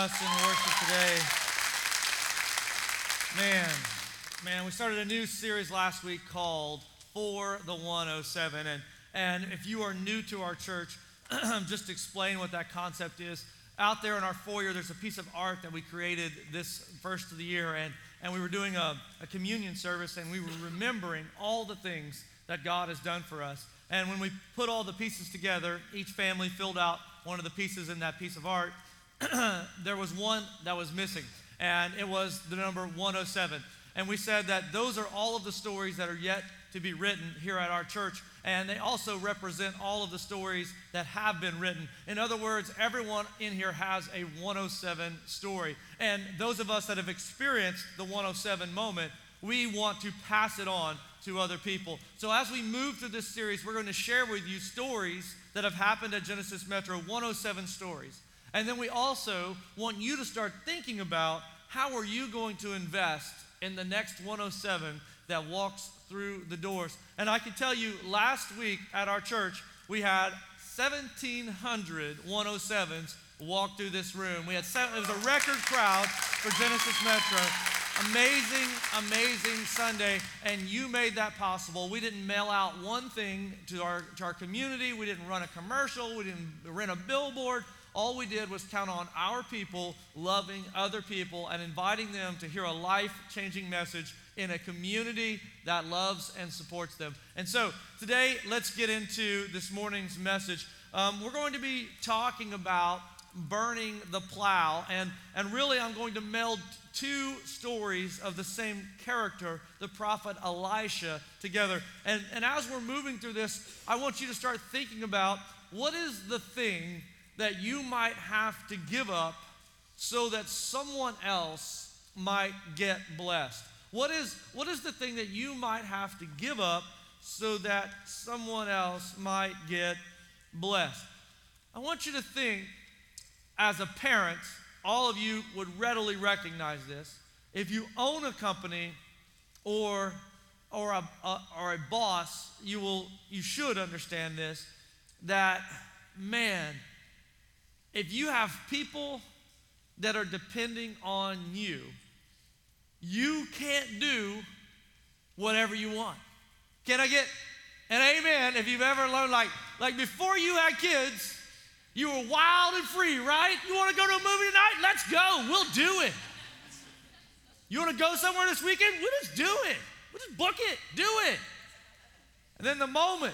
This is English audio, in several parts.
us in worship today. Man, we started a new series last week called For the 107. And if you are new to our church, just to explain what that concept is. Out there in our foyer, there's a piece of art that we created this first of the year. And we were doing a communion service, and we were remembering all the things that God has done for us. And when we put all the pieces together, each family filled out one of the pieces in that piece of art. There was one that was missing, and it was the number 107. And we said that those are all of the stories that are yet to be written here at our church, and they also represent all of the stories that have been written. In other words, everyone in here has a 107 story. And those of us that have experienced the 107 moment, we want to pass it on to other people. So as we move through this series, we're going to share with you stories that have happened at Genesis Metro, 107 stories. And then we also want you to start thinking about how are you going to invest in the next 107 that walks through the doors. And I can tell you, last week at our church, we had 1,700 107s walk through this room. It was a record crowd for Genesis Metro. Amazing Sunday, and you made that possible. We didn't mail out one thing to our community. We didn't run a commercial. We didn't rent a billboard. All we did was count on our people loving other people and inviting them to hear a life-changing message in a community that loves and supports them. And so today, let's get into this morning's message. We're going to be talking about burning the plow, and really I'm going to meld two stories of the same character, the prophet Elisha, together. And as we're moving through this, I want you to start thinking about what is the thing that you might have to give up so that someone else might get blessed. What is the thing that you might have to give up so that someone else might get blessed? I want you to think, as a parent, all of you would readily recognize this. If you own a company or a boss, you should understand this, that, man, if you have people that are depending on you, you can't do whatever you want. Can I get an amen? If you've ever learned, like before you had kids, you were wild and free, right? You want to go to a movie tonight? Let's go. We'll do it. You want to go somewhere this weekend? We'll just do it. We'll just book it. Do it. And then the moment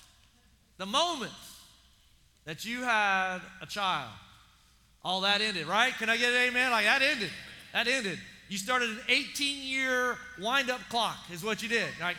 that you had a child, all that ended, right? Can I get an amen? Like that ended. You started an 18-year wind-up clock is what you did. Like,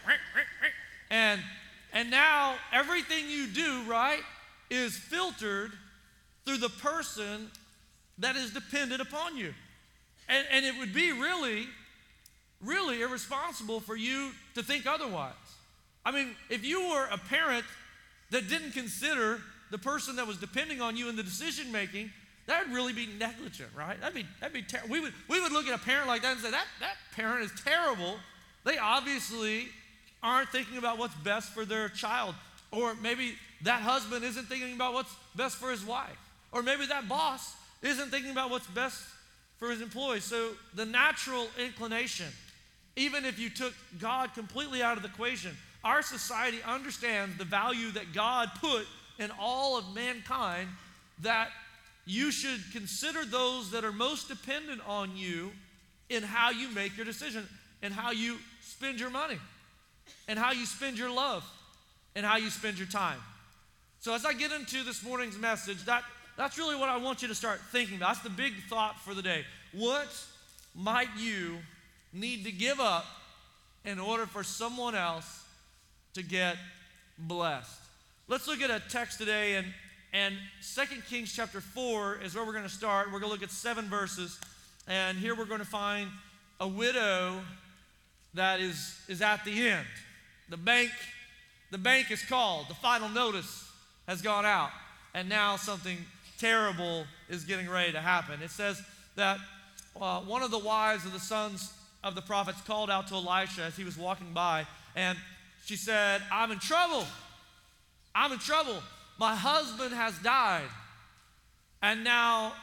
and now everything you do, right, is filtered through the person that is dependent upon you. And it would be really, really irresponsible for you to think otherwise. I mean, if you were a parent that didn't consider the person that was depending on you in the decision making, that would really be negligent, right? That'd be terrible. We would look at a parent like that and say, that parent is terrible. They obviously aren't thinking about what's best for their child. Or maybe that husband isn't thinking about what's best for his wife. Or maybe that boss isn't thinking about what's best for his employees. So the natural inclination, even if you took God completely out of the equation, our society understands the value that God put in all of mankind, that you should consider those that are most dependent on you in how you make your decision, and how you spend your money, and how you spend your love, and how you spend your time. So as I get into this morning's message, that's really what I want you to start thinking about. That's the big thought for the day. What might you need to give up in order for someone else to get blessed? Let's look at a text today, and 2 Kings chapter 4 is where we're going to start. We're going to look at 7 verses, and here we're going to find a widow that is at the end. The bank is called. The final notice has gone out, and now something terrible is getting ready to happen. It says that one of the wives of the sons of the prophets called out to Elisha as he was walking by, and she said, I'm in trouble. My husband has died, and now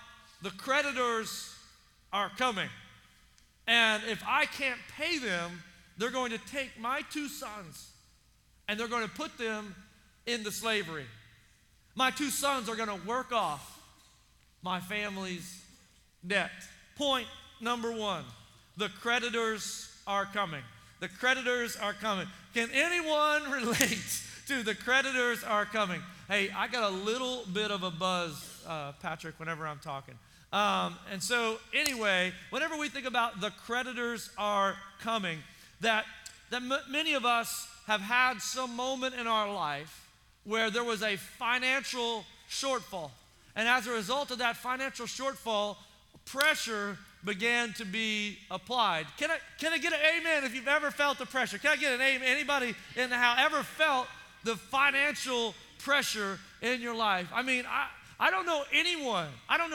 the creditors are coming. And if I can't pay them, they're going to take my 2 sons and they're going to put them into slavery. My 2 sons are going to work off my family's debt. Point number 1, the creditors are coming. The creditors are coming. Can anyone relate to the creditors are coming? Hey, I got a little bit of a buzz, Patrick, whenever I'm talking. And so anyway, whenever we think about the creditors are coming, that many of us have had some moment in our life where there was a financial shortfall. And as a result of that financial shortfall, pressure began to be applied. Can I get an amen if you've ever felt the pressure? Can I get an amen? Anybody in the house ever felt the financial pressure in your life? I mean, I don't know anyone,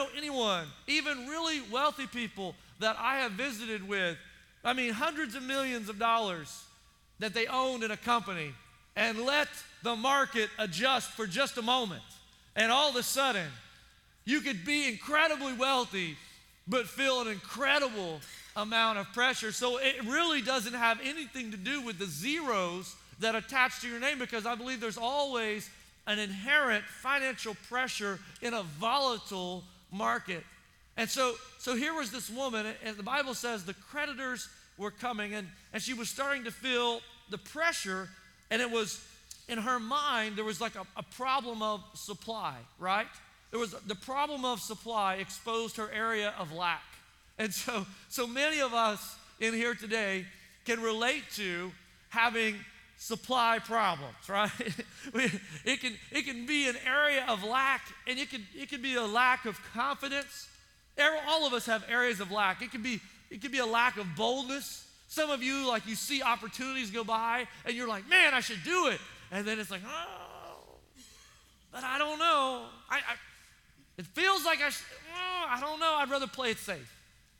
even really wealthy people that I have visited with, I mean, hundreds of millions of dollars that they owned in a company and let the market adjust for just a moment. And all of a sudden, you could be incredibly wealthy, but feel an incredible amount of pressure. So it really doesn't have anything to do with the zeros that attach to your name, because I believe there's always an inherent financial pressure in a volatile market. And so here was this woman, and the Bible says the creditors were coming, and she was starting to feel the pressure, and it was, in her mind, there was like a problem of supply, right? There was the problem of supply exposed her area of lack. And so many of us in here today can relate to having supply problems, right? It can be an area of lack, and it can be a lack of confidence. All of us have areas of lack. It can be a lack of boldness. Some of you, like, you see opportunities go by, and you're like, man, I should do it. And then it's like, oh, but I don't know. It feels like I don't know. I'd rather play it safe.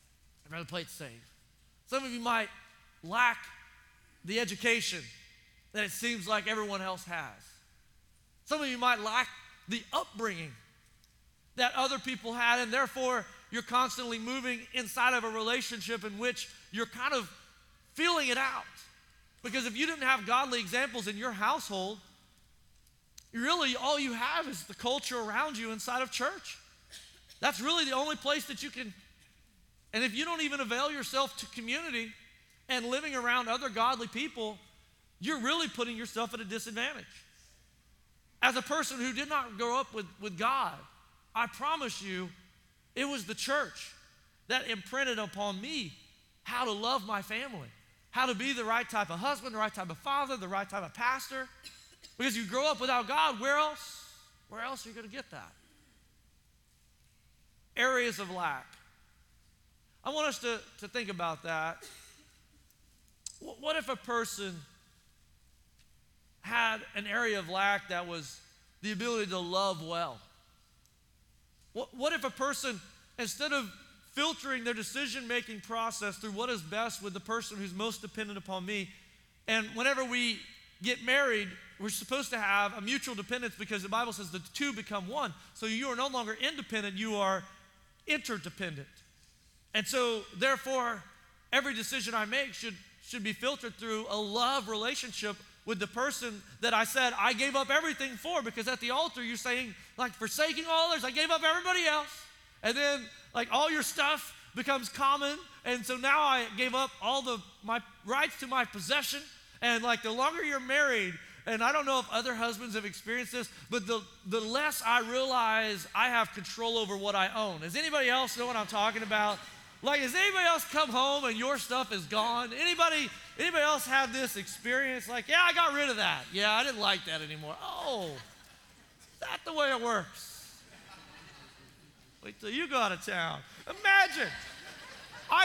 Some of you might lack the education that it seems like everyone else has. Some of you might lack the upbringing that other people had, and therefore you're constantly moving inside of a relationship in which you're kind of feeling it out. Because if you didn't have godly examples in your household, really all you have is the culture around you inside of church. That's really the only place that you can. And if you don't even avail yourself to community and living around other godly people, you're really putting yourself at a disadvantage. As a person who did not grow up with God, I promise you, it was the church that imprinted upon me how to love my family, how to be the right type of husband, the right type of father, the right type of pastor. Because you grow up without God, where else are you going to get that? Areas of lack. I want us to think about that. What if a person had an area of lack that was the ability to love well? What if a person, instead of filtering their decision-making process through what is best with the person who's most dependent upon me, and whenever we get married, we're supposed to have a mutual dependence, because the Bible says the two become one. So you are no longer independent, you are interdependent. And so therefore, every decision I make should be filtered through a love relationship with the person that I said I gave up everything for. Because at the altar you're saying, like, forsaking all others, I gave up everybody else. And then, like, all your stuff becomes common, and so now I gave up all my rights to my possession. And like, the longer you're married, and I don't know if other husbands have experienced this, but the less I realize I have control over what I own. Does anybody else know what I'm talking about? Like, has anybody else come home and your stuff is gone? Anybody else have this experience? Like, yeah, I got rid of that. Yeah, I didn't like that anymore. Oh, is that the way it works? Wait till you go out of town. Imagine. I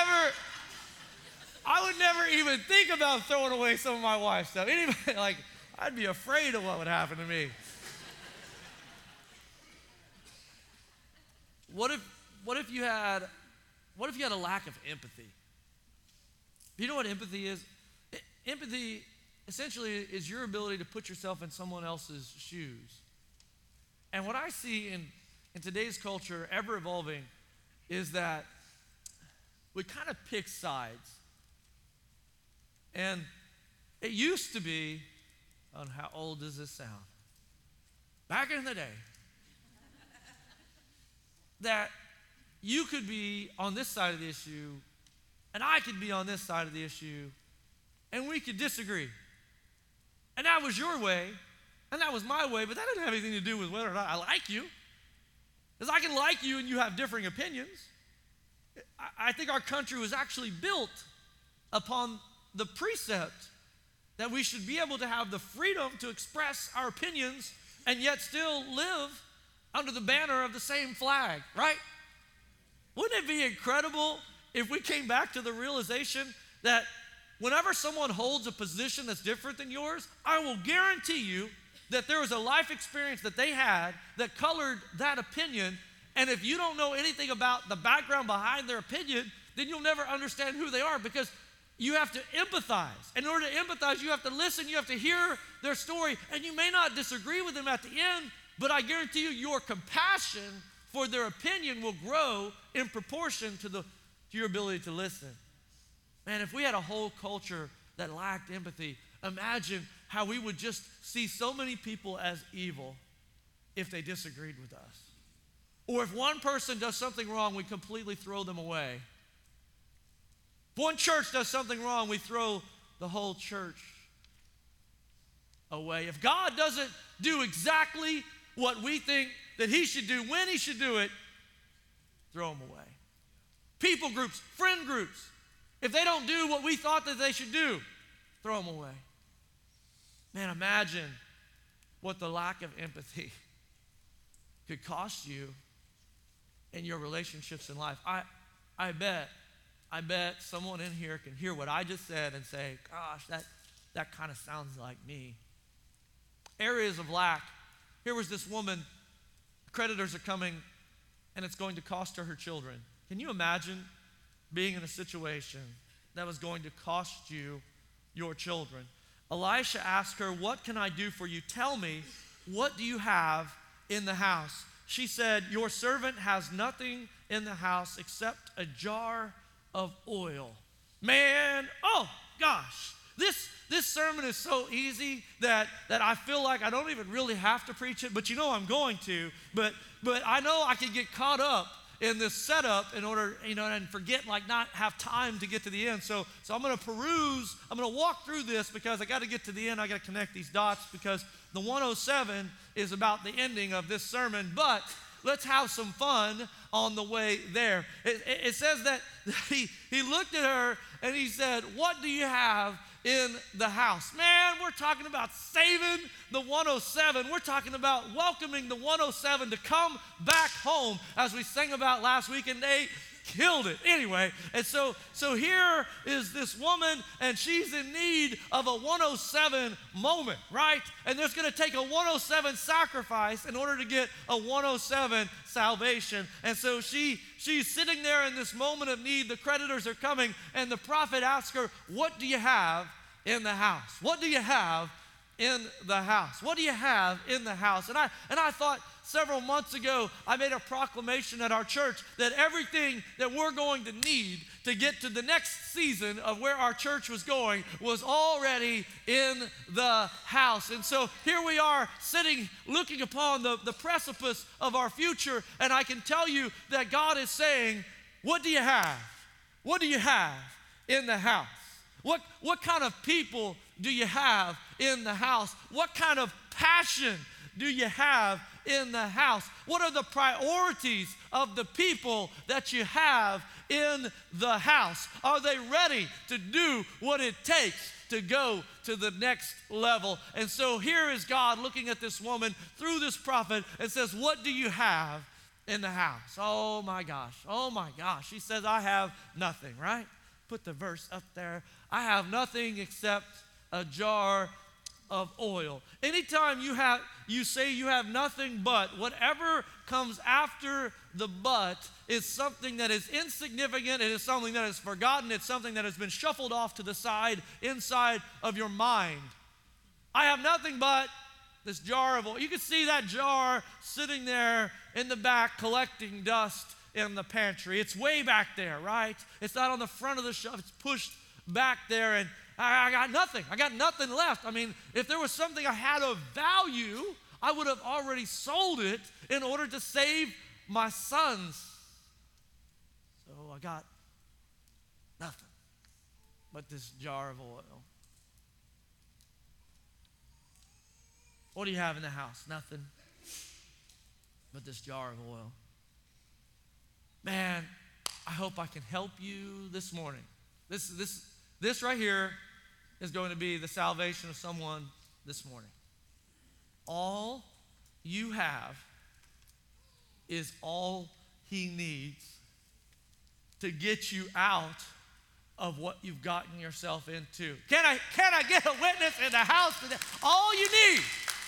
would never even think about throwing away some of my wife's stuff. Anybody, like, I'd be afraid of what would happen to me. What if you had a lack of empathy? Do you know what empathy is? Empathy essentially is your ability to put yourself in someone else's shoes. And what I see in today's culture, ever evolving, is that we kind of pick sides. And it used to be, on how old does this sound? Back in the day, that you could be on this side of the issue, and I could be on this side of the issue, and we could disagree. And that was your way, and that was my way, but that didn't have anything to do with whether or not I like you. Because I can like you and you have differing opinions. I think our country was actually built upon the precept that we should be able to have the freedom to express our opinions and yet still live under the banner of the same flag, right? Wouldn't it be incredible if we came back to the realization that whenever someone holds a position that's different than yours, I will guarantee you that there was a life experience that they had that colored that opinion, and if you don't know anything about the background behind their opinion, then you'll never understand who they are, because you have to empathize. In order to empathize, you have to listen, you have to hear their story, and you may not disagree with them at the end, but I guarantee you your compassion for their opinion will grow in proportion to your ability to listen. Man, if we had a whole culture that lacked empathy, imagine how we would just see so many people as evil if they disagreed with us. Or if one person does something wrong, we completely throw them away. If one church does something wrong, we throw the whole church away. If God doesn't do exactly what we think that he should do, when he should do it, throw him away. People groups, friend groups, if they don't do what we thought that they should do, throw them away. Man, imagine what the lack of empathy could cost you in your relationships in life. I bet someone in here can hear what I just said and say, gosh, that kind of sounds like me. Areas of lack. Here was this woman, creditors are coming, and it's going to cost her children. Can you imagine being in a situation that was going to cost you your children? Elisha asked her, what can I do for you? Tell me, what do you have in the house? She said, your servant has nothing in the house except a jar of oil. Man, oh gosh, this sermon is so easy that I feel like I don't even really have to preach it, but you know I'm going to. But I know I can get caught up in this setup in order, and forget, like, not have time to get to the end. So I'm going to peruse, I'm going to walk through this because I got to get to the end. I got to connect these dots because the 107 is about the ending of this sermon, but let's have some fun on the way there. It says that he looked at her and he said, what do you have in the house? Man, we're talking about saving the 107. We're talking about welcoming the 107 to come back home, as we sang about last week, and they killed it. Anyway, and so here is this woman, and she's in need of a 107 moment, right? And there's going to take a 107 sacrifice in order to get a 107 salvation. And so she's sitting there in this moment of need. The creditors are coming, and the prophet asks her, what do you have in the house? What do you have in the house? What do you have in the house? And I thought, several months ago, I made a proclamation at our church that everything that we're going to need to get to the next season of where our church was going was already in the house. And so here we are sitting, looking upon the precipice of our future, and I can tell you that God is saying, what do you have? What do you have in the house? What kind of people do you have in the house? What kind of passion do you have in the house? What are the priorities of the people that you have in the house? Are they ready to do what it takes to go to the next level? And so here is God looking at this woman through this prophet and says, what do you have in the house? Oh my gosh. She says, I have nothing, right? Put the verse up there. I have nothing except a jar of oil. Anytime you say you have nothing but, whatever comes after the but is something that is insignificant. It is something that is forgotten. It's something that has been shuffled off to the side inside of your mind. I have nothing but this jar of oil. You can see that jar sitting there in the back collecting dust in the pantry. It's way back there, right? It's not on the front of the shelf. It's pushed back there, and I got nothing. I got nothing left. I mean, if there was something I had of value, I would have already sold it in order to save my sons. So I got nothing but this jar of oil. What do you have in the house? Nothing but this jar of oil. Man, I hope I can help you this morning. This right here is going to be the salvation of someone this morning. All you have is all he needs to get you out of what you've gotten yourself into. Can I get a witness in the house today? All you need,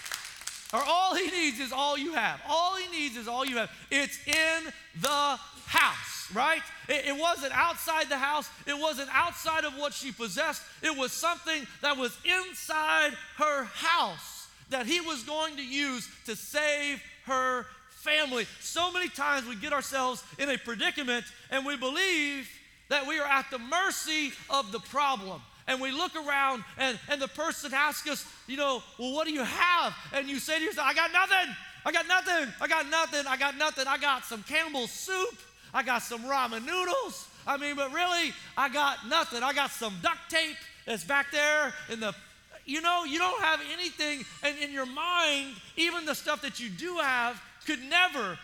or all he needs, is all you have. All he needs is all you have. It's in the house, right? It wasn't outside the house. It wasn't outside of what she possessed. It was something that was inside her house that he was going to use to save her family. So many times we get ourselves in a predicament and we believe that we are at the mercy of the problem. And we look around and the person asks us, well, what do you have? And you say to yourself, I got nothing. I got nothing. I got nothing. I got nothing. I got some Campbell's soup. I got some ramen noodles. But really, I got nothing. I got some duct tape that's back there in the, you don't have anything. And in your mind, even the stuff that you do have could never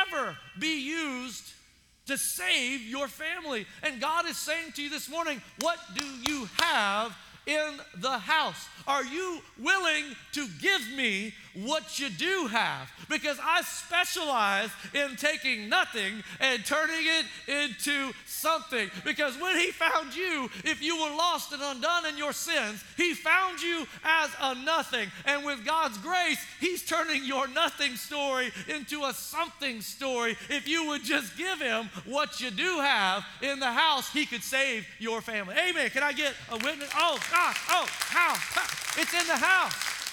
be used to save your family. And God is saying to you this morning, what do you have in the house? Are you willing to give me what you do have? Because I specialize in taking nothing and turning it into something. Because when he found you, if you were lost and undone in your sins, he found you as a nothing. And with God's grace, he's turning your nothing story into a something story. If you would just give him what you do have in the house, he could save your family. Amen. Can I get a witness? Oh, gosh. Oh, how? It's in the house.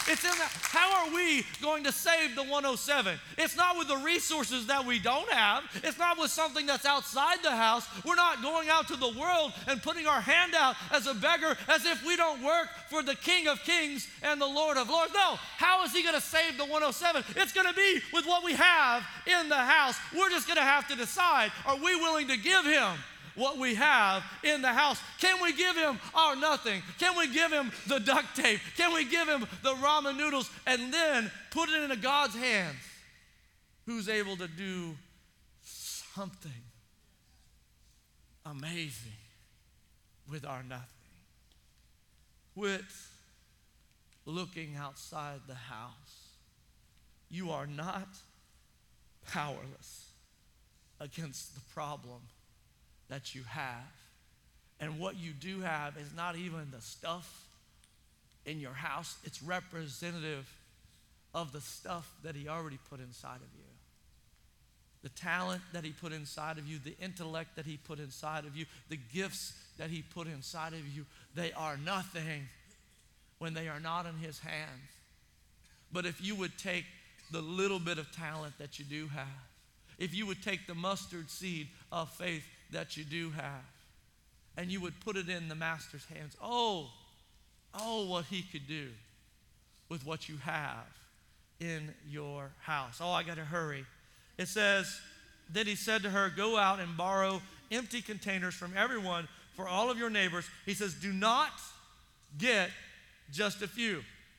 How are we going to save the 107? It's not with the resources that we don't have. It's not with something that's outside the house. We're not going out to the world and putting our hand out as a beggar as if we don't work for the King of Kings and the Lord of Lords. No, how is he going to save the 107? It's going to be with what we have in the house. We're just going to have to decide, are we willing to give him what we have in the house? Can we give him our nothing? Can we give him the duct tape? Can we give him the ramen noodles and then put it into God's hands, who's able to do something amazing with our nothing? Quit looking outside the house. You are not powerless against the problem that you have. And what you do have is not even the stuff in your house. It's representative of the stuff that he already put inside of you. The talent that he put inside of you, the intellect that he put inside of you, the gifts that he put inside of you, they are nothing when they are not in his hands. But if you would take the little bit of talent that you do have, if you would take the mustard seed of faith that you do have, and you would put it in the master's hands, oh, what he could do with what you have in your house. Oh, I got to hurry. It says, then he said to her, go out and borrow empty containers from everyone for all of your neighbors. He says, do not get just a few.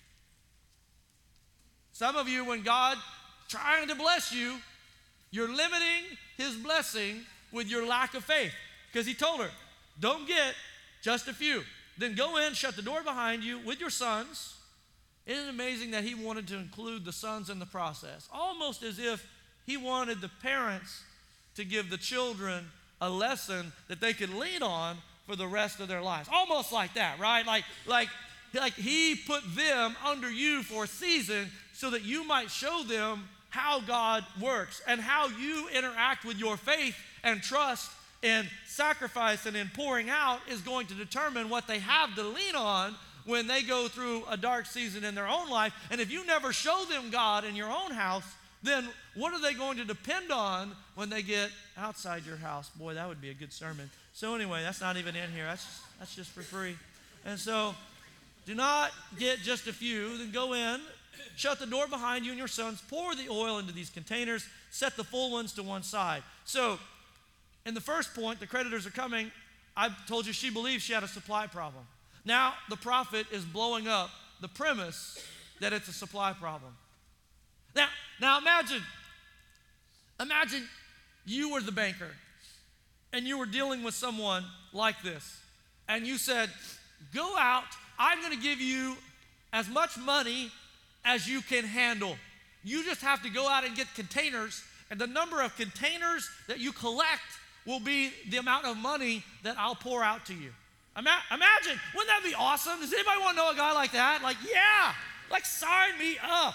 Some of you, when God trying to bless you, you're limiting his blessing with your lack of faith. Because he told her, don't get just a few. Then go in, shut the door behind you with your sons. Isn't it amazing that he wanted to include the sons in the process? Almost as if he wanted the parents to give the children a lesson that they could lean on for the rest of their lives. Almost like that, right? Like he put them under you for a season so that you might show them how God works and how you interact with your faith and trust and sacrifice and in pouring out is going to determine what they have to lean on when they go through a dark season in their own life. And if you never show them God in your own house, then what are they going to depend on when they get outside your house? Boy, that would be a good sermon. So anyway, that's not even in here. That's just for free. And so do not get just a few. Then go in, shut the door behind you and your sons, pour the oil into these containers, set the full ones to one side. So in the first point, the creditors are coming. I told you she believes she had a supply problem. Now the prophet is blowing up the premise that it's a supply problem. Now imagine you were the banker and you were dealing with someone like this, and you said, go out, I'm going to give you as much money as you can handle. You just have to go out and get containers, and the number of containers that you collect will be the amount of money that I'll pour out to you. Imagine, wouldn't that be awesome? Does anybody want to know a guy like that? Like, yeah, like sign me up.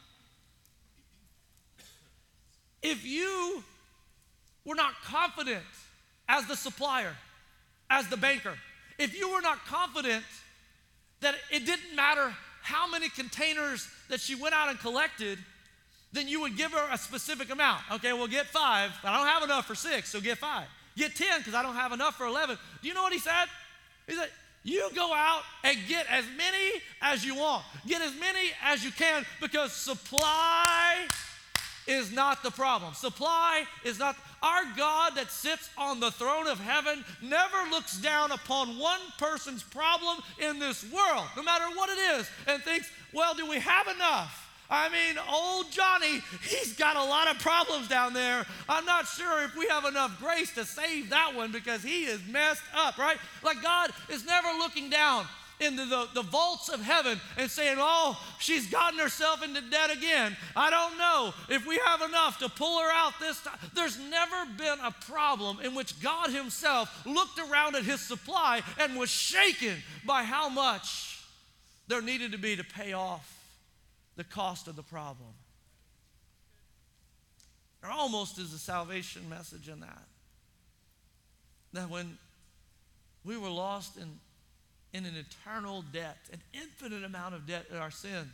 If you were not confident as the supplier, as the banker, if you were not confident that it didn't matter how many containers that she went out and collected, then you would give her a specific amount. Okay, well, get 5, but I don't have enough for 6, so get 5. Get 10, because I don't have enough for 11. Do you know what he said? He said, you go out and get as many as you want. Get as many as you can, because supply is not the problem. Supply is not. Our God that sits on the throne of heaven never looks down upon one person's problem in this world, no matter what it is, and thinks, well, do we have enough? I mean, old Johnny, he's got a lot of problems down there. I'm not sure if we have enough grace to save that one because he is messed up, right? Like, God is never looking down into the vaults of heaven and saying, oh, she's gotten herself into debt again. I don't know if we have enough to pull her out this time. There's never been a problem in which God himself looked around at his supply and was shaken by how much there needed to be to pay off the cost of the problem. There almost is a salvation message in that. That when we were lost in an eternal debt, an infinite amount of debt in our sin,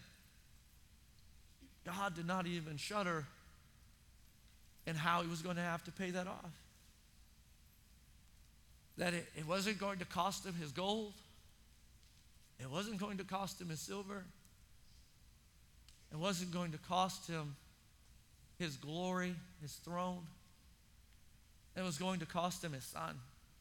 God did not even shudder in how he was going to have to pay that off. That it wasn't going to cost him his gold. It wasn't going to cost him his silver. It wasn't going to cost him his glory, his throne. It was going to cost him his son.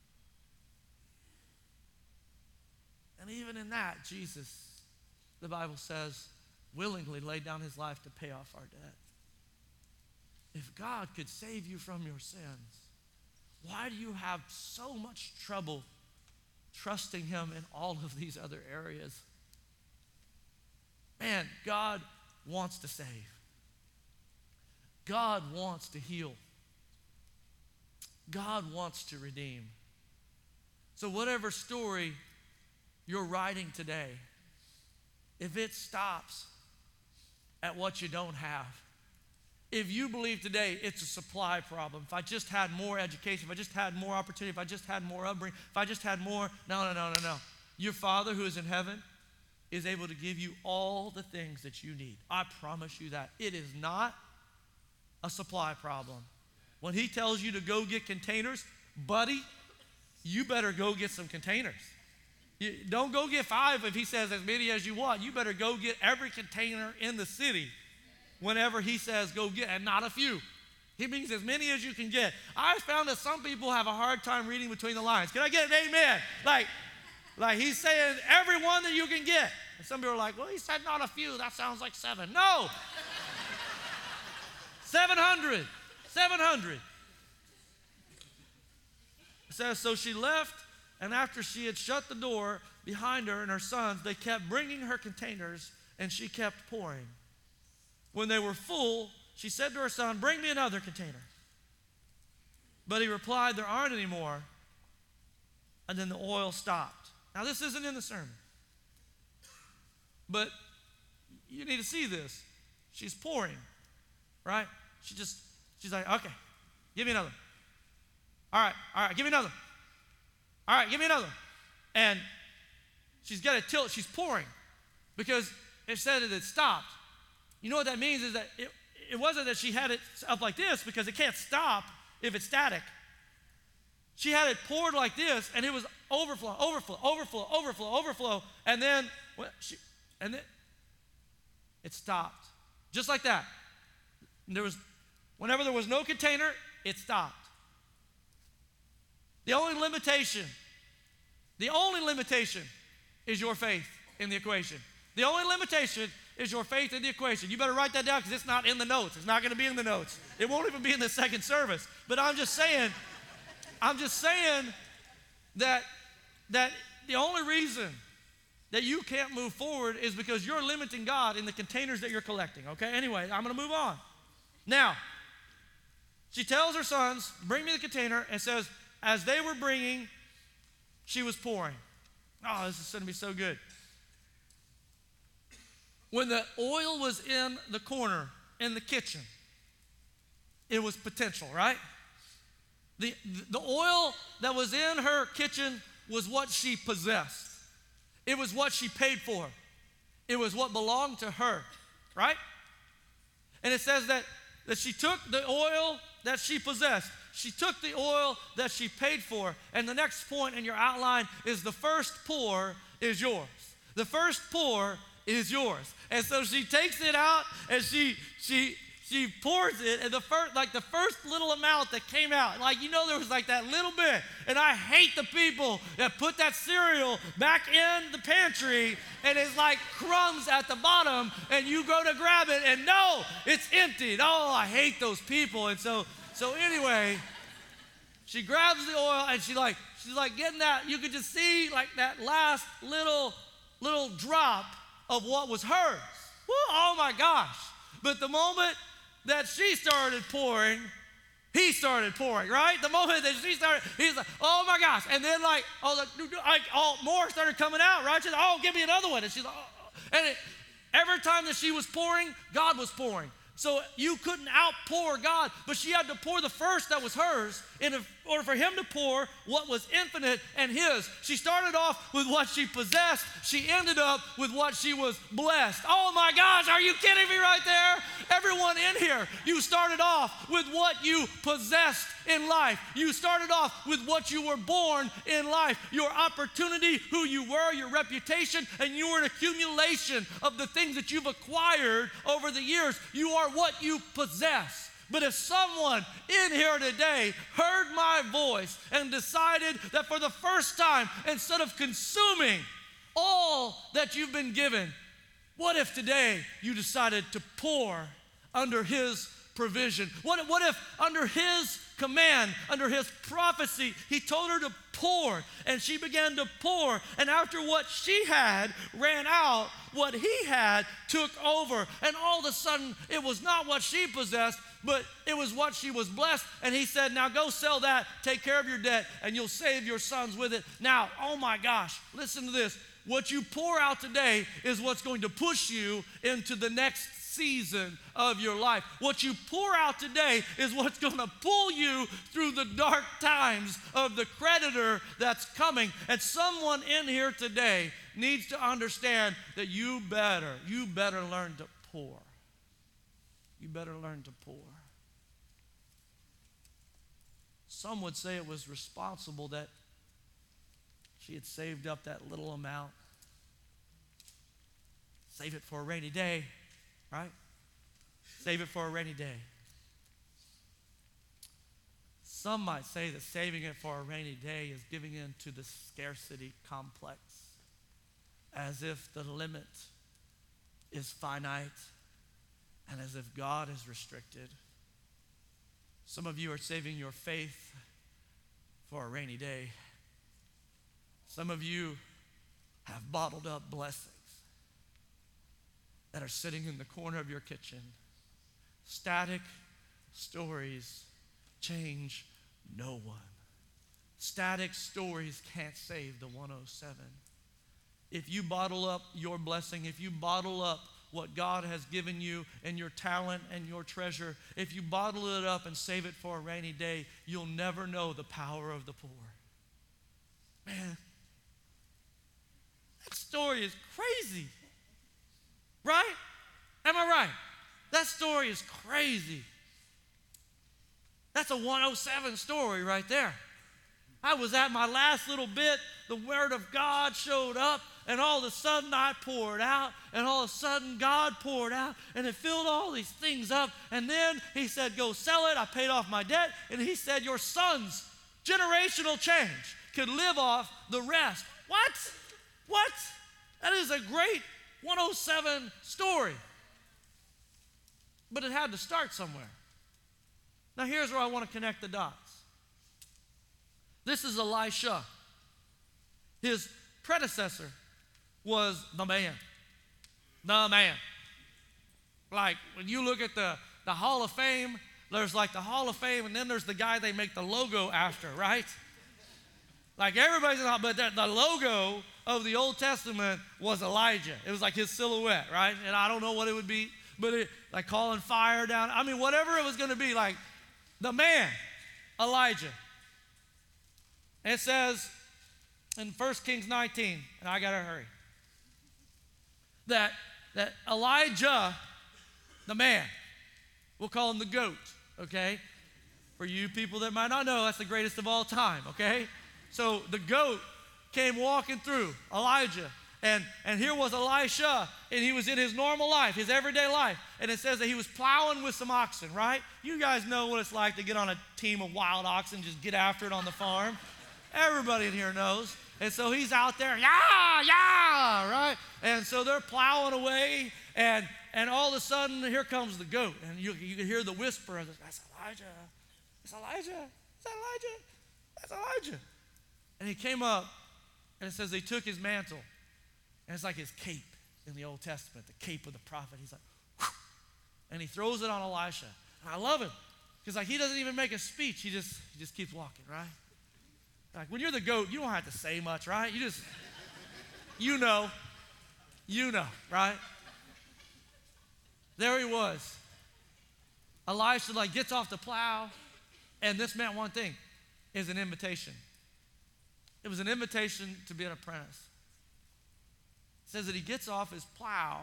And even in that, Jesus, the Bible says, willingly laid down his life to pay off our debt. If God could save you from your sins, why do you have so much trouble trusting him in all of these other areas? Man, God wants to save. God wants to heal. God wants to redeem. So whatever story you're writing today, if it stops at what you don't have, if you believe today it's a supply problem, if I just had more education, if I just had more opportunity, if I just had more upbringing, if I just had more, no. Your Father who is in heaven is able to give you all the things that you need. I promise you that. It is not a supply problem. When he tells you to go get containers, buddy, you better go get some containers. Don't go get 5 if he says as many as you want. You better go get every container in the city whenever he says go get, and not a few. He means as many as you can get. I found that some people have a hard time reading between the lines. Can I get an amen? Like he's saying every one that you can get. And some people are like, well, he said not a few. That sounds like 7. No. 700. 700. It says, so she left, and after she had shut the door behind her and her sons, they kept bringing her containers, and she kept pouring. When they were full, she said to her son, bring me another container. But he replied, there aren't any more. And then the oil stopped. Now, this isn't in the sermon, but you need to see this. She's pouring, right? She's like, okay, give me another. All right, give me another. All right, give me another. And she's got a tilt. She's pouring because it said that it stopped. You know what that means is that it wasn't that she had it up like this, because it can't stop if it's static. She had it poured like this, and it was overflow, overflow, overflow, overflow, overflow, and then it stopped. Just like that. Whenever there was no container, it stopped. The only limitation is your faith in the equation. The only limitation is your faith in the equation. You better write that down, because it's not in the notes. It's not going to be in the notes. It won't even be in the second service. But I'm just saying that the only reason that you can't move forward is because you're limiting God in the containers that you're collecting. Okay, anyway, I'm going to move on. Now, she tells her sons, bring me the container, and says, as they were bringing, she was pouring. Oh, this is going to be so good. When the oil was in the corner, in the kitchen, it was potential, right? The oil that was in her kitchen was what she possessed. It was what she paid for. It was what belonged to her, right? And it says that she took the oil that she possessed. She took the oil that she paid for. And the next point in your outline is the first pour is yours. The first pour is yours. And so she takes it out and she pours it, and the first little amount that came out, there was like that little bit. And I hate the people that put that cereal back in the pantry and it's like crumbs at the bottom, and you go to grab it and no, it's empty. Oh, I hate those people. And so anyway, she grabs the oil and she's like getting that. You could just see like that last little drop of what was hers. Woo, oh my gosh. But the moment that she started pouring, he started pouring, right? The moment that she started, he's like, oh my gosh. And then more started coming out, right? She's like, oh, give me another one. And she's like, oh. And every time that she was pouring, God was pouring. So you couldn't outpour God, but she had to pour the first that was hers in order for him to pour what was infinite and his. She started off with what she possessed. She ended up with what she was blessed. Oh my gosh, are you kidding me right there? Everyone in here, you started off with what you possessed in life. You started off with what you were born in life. Your opportunity, who you were, your reputation, and you were an accumulation of the things that you've acquired over the years. You are what you possess. But if someone in here today heard my voice and decided that for the first time, instead of consuming all that you've been given, what if today you decided to pour under his provision? What if under his command, under his prophecy, he told her to pour, and she began to pour, and after what she had ran out, what he had took over, and all of a sudden it was not what she possessed, but it was what she was blessed. And he said, now go sell that, take care of your debt, and you'll save your sons with it. Now, oh my gosh, listen to this. What you pour out today is what's going to push you into the next season of your life. What you pour out today is what's going to pull you through the dark times of the creditor that's coming. And someone in here today needs to understand that you better learn to pour. You better learn to pour. Some would say it was responsible that she had saved up that little amount. Save it for a rainy day, right? Save it for a rainy day. Some might say that saving it for a rainy day is giving in to the scarcity complex, as if the limit is finite and as if God is restricted. Some of you are saving your faith for a rainy day. Some of you have bottled up blessings that are sitting in the corner of your kitchen. Static stories change no one. Static stories can't save the 107. If you bottle up your blessing, if you bottle up what God has given you and your talent and your treasure, if you bottle it up and save it for a rainy day, you'll never know the power of the poor. Man, that story is crazy. Right? Am I right? That story is crazy. That's a 107 story right there. I was at my last little bit. The Word of God showed up, and all of a sudden I poured out, and all of a sudden God poured out, and it filled all these things up. And then he said, go sell it. I paid off my debt. And he said, your son's generational change could live off the rest. What? That is a great 107 story. But it had to start somewhere. Now here's where I want to connect the dots. This is Elisha. His predecessor was the man. The man. Like when you look at the Hall of Fame, there's like the Hall of Fame, and then there's the guy they make the logo after, right? Like everybody's in the, but the logo of the Old Testament was Elijah. It was like his silhouette, right? And I don't know what it would be, but it, like calling fire down. I mean, whatever it was going to be, like the man, Elijah. And it says in 1 Kings 19, and I got to hurry, that Elijah, the man, we'll call him the GOAT, okay? For you people that might not know, that's the greatest of all time, okay? So the GOAT came walking through, Elijah, and here was Elisha, and he was in his normal life, his everyday life, and it says that he was plowing with some oxen, right? You guys know what it's like to get on a team of wild oxen, just get after it on the farm. Everybody in here knows. And so he's out there, yeah, right? And so they're plowing away, and all of a sudden, here comes the GOAT. And you can hear the whisper of, that's Elijah, that's Elijah, that's Elijah, that's Elijah. And he came up, and it says they took his mantle. And it's like his cape in the Old Testament, the cape of the prophet. He's like, whew, and he throws it on Elisha. And I love him, because like he doesn't even make a speech. He just keeps walking, right? Like when you're the GOAT, you don't have to say much, right? You just, you know, right? There he was. Elisha like gets off the plow, and this meant one thing, is an invitation. It was an invitation to be an apprentice. It says that he gets off his plow,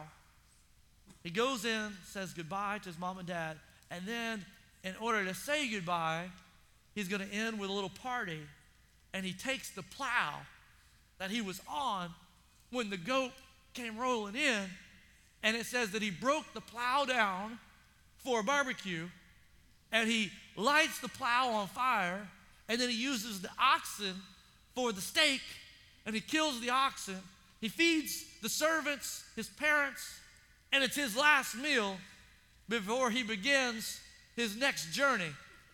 he goes in, says goodbye to his mom and dad, and then in order to say goodbye, he's going to end with a little party. And he takes the plow that he was on when the GOAT came rolling in, and it says that he broke the plow down for a barbecue, and he lights the plow on fire, and then he uses the oxen for the steak, and he kills the oxen. He feeds the servants, his parents, and it's his last meal before he begins his next journey.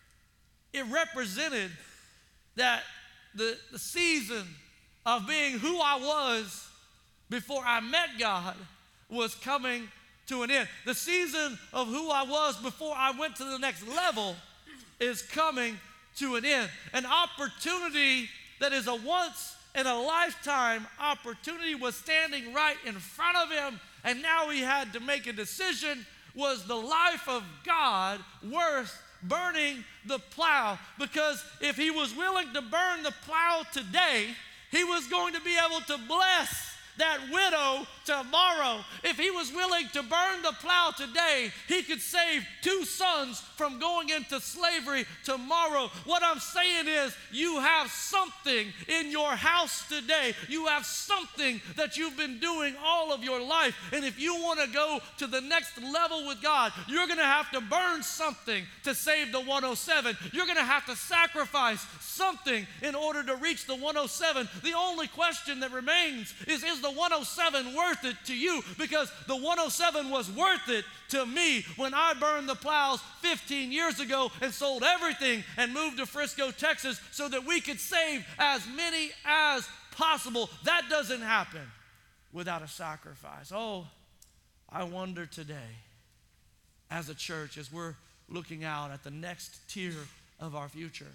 It represented that the season of being who I was before I met God was coming to an end. The season of who I was before I went to the next level is coming to an end. An opportunity that is a once in a lifetime opportunity was standing right in front of him, and now he had to make a decision. Was the life of God worth burning the plow? Because if he was willing to burn the plow today, he was going to be able to bless that widow tomorrow. If he was willing to burn the plow today, he could save 2 sons from going into slavery tomorrow. What I'm saying is, you have something in your house today. You have something that you've been doing all of your life. And if you want to go to the next level with God, you're going to have to burn something to save the 107. You're going to have to sacrifice something in order to reach the 107. The only question that remains is the 107 worth it to you? Because the 107 was worth it to me when I burned the plows 15 years ago and sold everything and moved to Frisco, Texas, so that we could save as many as possible. That doesn't happen without a sacrifice. Oh, I wonder today, as a church, as we're looking out at the next tier of our future,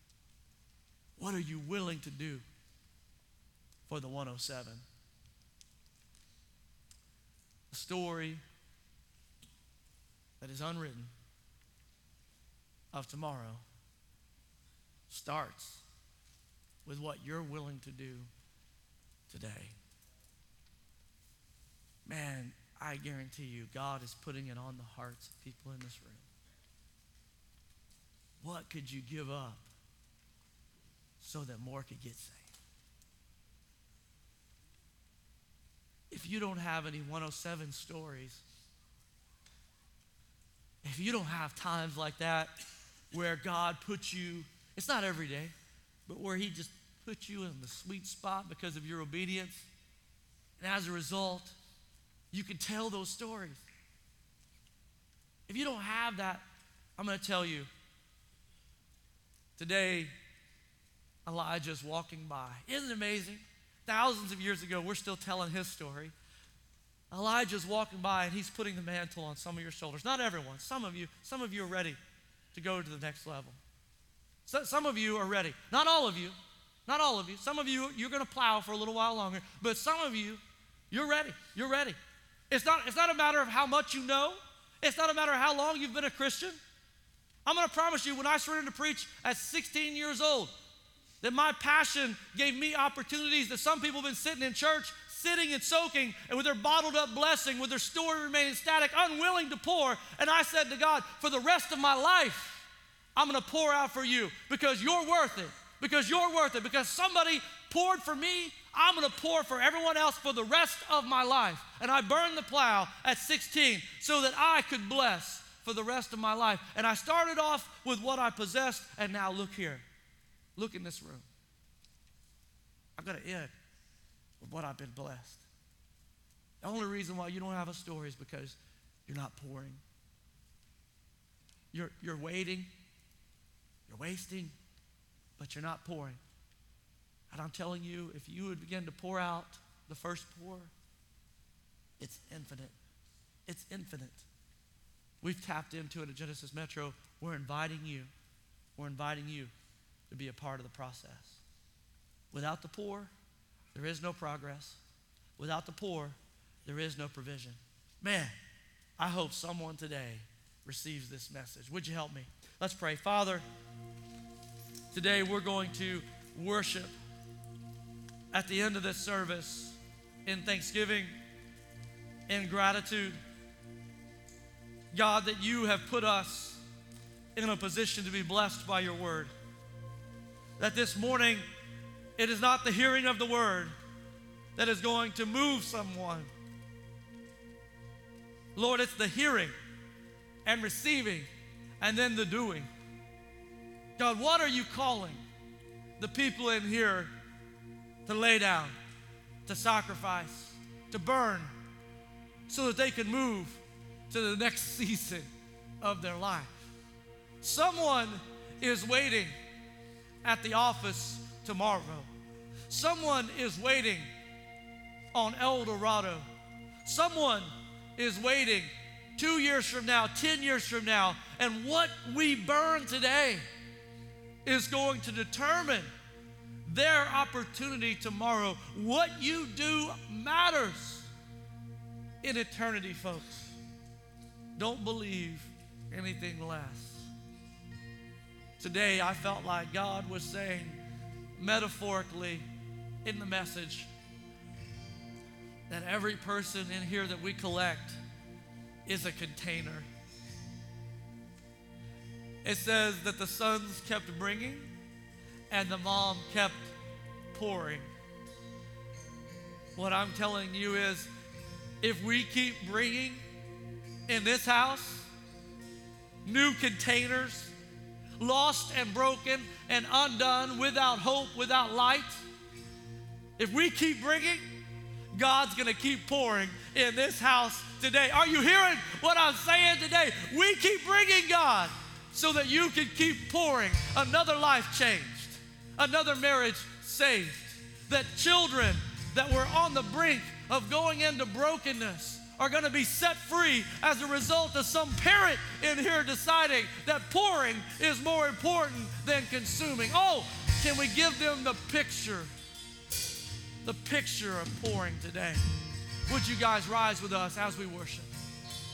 what are you willing to do for the 107? The story that is unwritten of tomorrow starts with what you're willing to do today. Man, I guarantee you, God is putting it on the hearts of people in this room. What could you give up so that more could get saved? If you don't have any 107 stories, if you don't have times like that where God puts you, it's not every day, but where he just puts you in the sweet spot because of your obedience, and as a result, you can tell those stories. If you don't have that, I'm going to tell you, today, Elijah's walking by. Isn't it amazing? Thousands of years ago, we're still telling his story. Elijah's walking by and he's putting the mantle on some of your shoulders. Not everyone. Some of you are ready to go to the next level. So, some of you are ready. Not all of you. Not all of you. Some of you, you're going to plow for a little while longer. But some of you, you're ready. You're ready. It's not a matter of how much you know. It's not a matter of how long you've been a Christian. I'm going to promise you, when I started to preach at 16 years old, that my passion gave me opportunities that some people have been sitting in church, sitting and soaking, and with their bottled up blessing, with their story remaining static, unwilling to pour. And I said to God, for the rest of my life, I'm going to pour out for you because you're worth it. Because you're worth it. Because somebody poured for me, I'm going to pour for everyone else for the rest of my life. And I burned the plow at 16 so that I could bless for the rest of my life. And I started off with what I possessed, and now look here. Look in this room. I've got to end with what I've been blessed. The only reason why you don't have a story is because you're not pouring. You're waiting. You're wasting, but you're not pouring. And I'm telling you, if you would begin to pour out the first pour, it's infinite. It's infinite. We've tapped into it at Genesis Metro. We're inviting you to be a part of the process. Without the pour, there is no progress. Without the pour, there is no provision. Man, I hope someone today receives this message. Would you help me? Let's pray. Father, today we're going to worship at the end of this service in thanksgiving, in gratitude. God, that you have put us in a position to be blessed by your word. That this morning, it is not the hearing of the word that is going to move someone. Lord, it's the hearing and receiving and then the doing. God, what are you calling the people in here to lay down, to sacrifice, to burn, so that they can move to the next season of their life? Someone is waiting at the office tomorrow. Someone is waiting on El Dorado. Someone is waiting 2 years from now, 10 years from now, and what we burn today is going to determine their opportunity tomorrow. What you do matters in eternity, folks. Don't believe anything less. Today, I felt like God was saying, metaphorically, in the message, that every person in here that we collect is a container. It says that the sons kept bringing and the mom kept pouring. What I'm telling you is, if we keep bringing in this house new containers, lost and broken and undone, without hope, without light, if we keep bringing, God's going to keep pouring in this house today. Are you hearing what I'm saying today? We keep bringing, God, so that you can keep pouring. Another life changed, another marriage saved, that children that were on the brink of going into brokenness are going to be set free as a result of some parent in here deciding that pouring is more important than consuming. Oh, can we give them the picture of pouring today? Would you guys rise with us as we worship?